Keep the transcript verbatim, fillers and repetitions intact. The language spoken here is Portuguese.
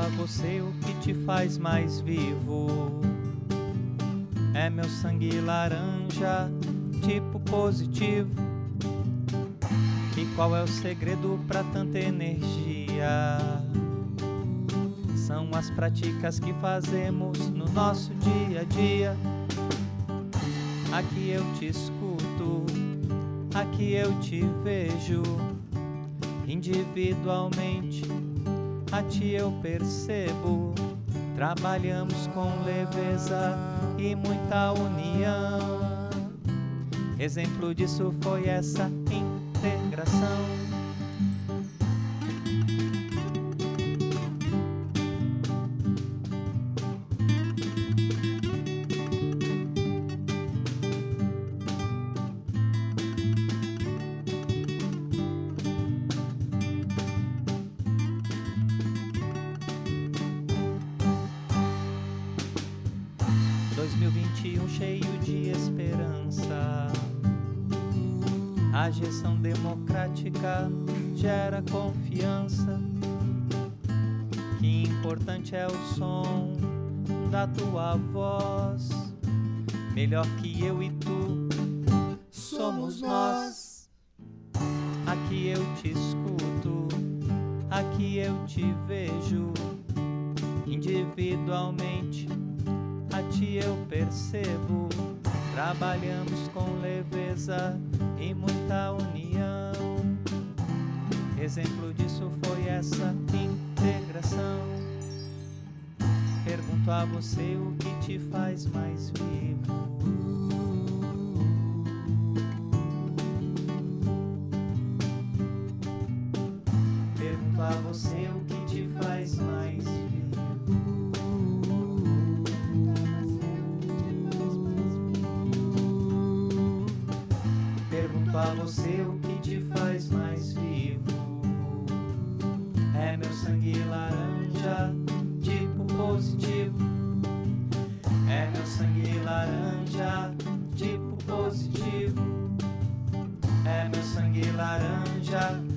você o que te faz mais vivo. É meu sangue laranja, tipo positivo. E qual é o segredo pra tanta energia? São as práticas que fazemos no nosso dia a dia. Aqui eu te escuto, aqui eu te vejo. Individualmente, a ti eu percebo. Trabalhamos com leveza e muita união. Exemplo disso foi essa integração. dois mil e vinte e um cheio de esperança. A gestão democrática gera confiança. Que importante é o som da tua voz. Melhor que eu e tu somos nós. Aqui eu te escuto, aqui eu te vejo. Individualmente, a ti eu percebo. Trabalhamos com leveza e muita união. Exemplo disso foi essa integração. Pergunto a você o que te faz mais vivo. Pergunto a você o que te faz mais vivo. Pergunto a você o que te faz mais vivo. É meu sangue laranja, tipo positivo. É meu sangue laranja, tipo positivo. É meu sangue laranja,